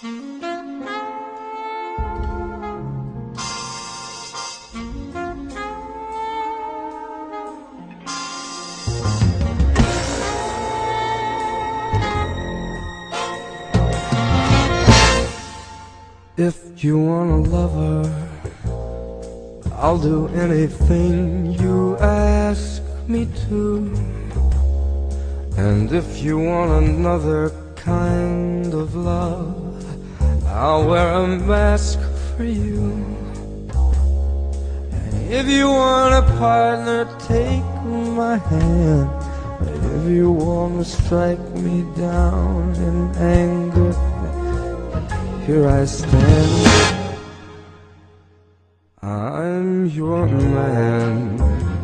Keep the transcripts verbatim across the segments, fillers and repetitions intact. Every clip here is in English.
If you want a lover, I'll do anything you ask me to. And if you want another kind of love, I'll wear a mask for you. And if you want a partner, take my hand. If you want to strike me down in anger, here I stand. I'm your man.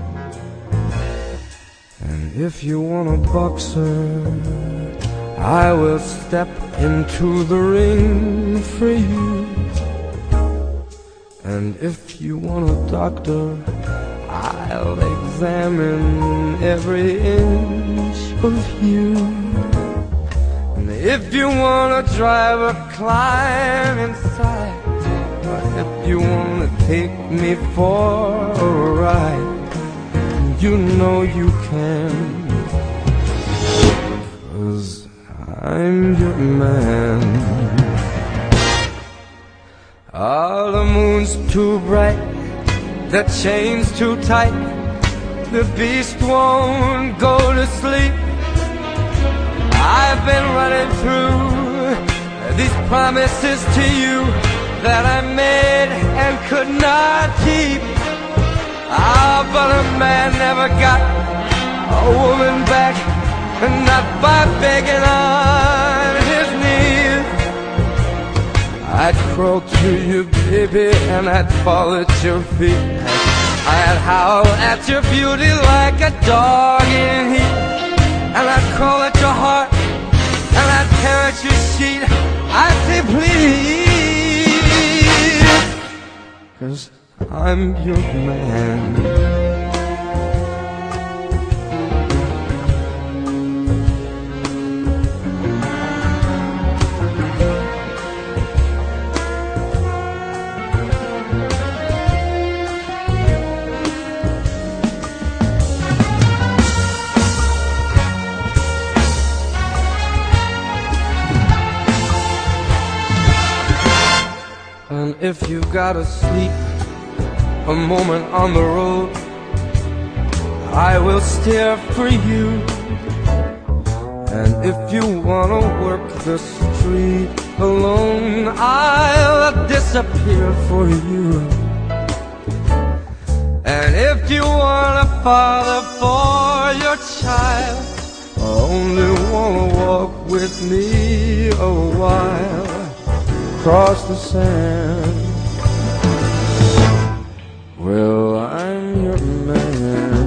And if you want a boxer, I will step into the ring for you. And if you want a doctor, I'll examine every inch of you. And if you want a driver, climb inside. Or if you want to take me for a ride, you know you can, 'cause I'm your man. Oh, the moon's too bright, the chain's too tight, the beast won't go to sleep. I've been running through these promises to you that I made and could not keep. Ah, but a man never got a woman back, not by begging on his knees. I'd crawl to you, baby, and I'd fall at your feet. I'd howl at your beauty like a dog in heat. And I'd crawl at your heart, and I'd tear at your sheet. I'd say please, 'cause I'm your man. And if you gotta sleep a moment on the road, I will steer for you. And if you wanna work the street alone, I'll disappear for you. And if you want a father for your child, I only wanna walk with me a while across the sand. Well, I'm your man.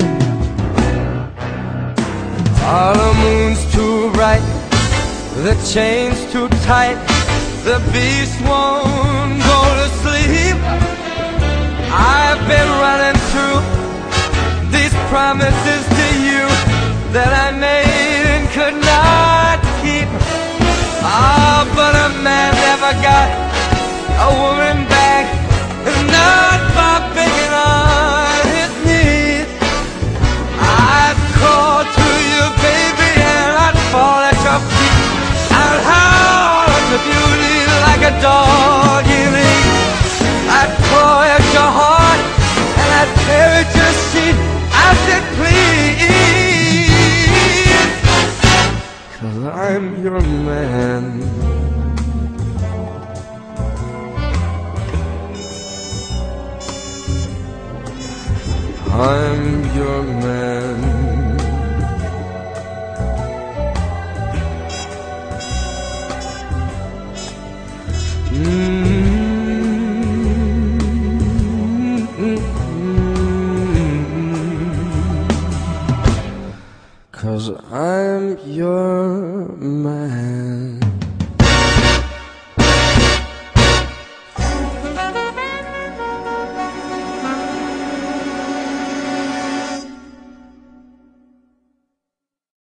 Oh, the moon's too bright, the chain's too tight, the beast won't go to sleep. I've been running through these promises to you that I made and could not keep. Ah, but a man never got a woman back, not by begging on his knees. I'd crawl to you, baby, and I'd fall at your feet. I'd howl at your beauty like a dog in heat. I'd claw at your heart, and I'd tear at your sheet. I said please, 'cause I'm your man. I'm your man. Mm-hmm. 'Cause I'm your man.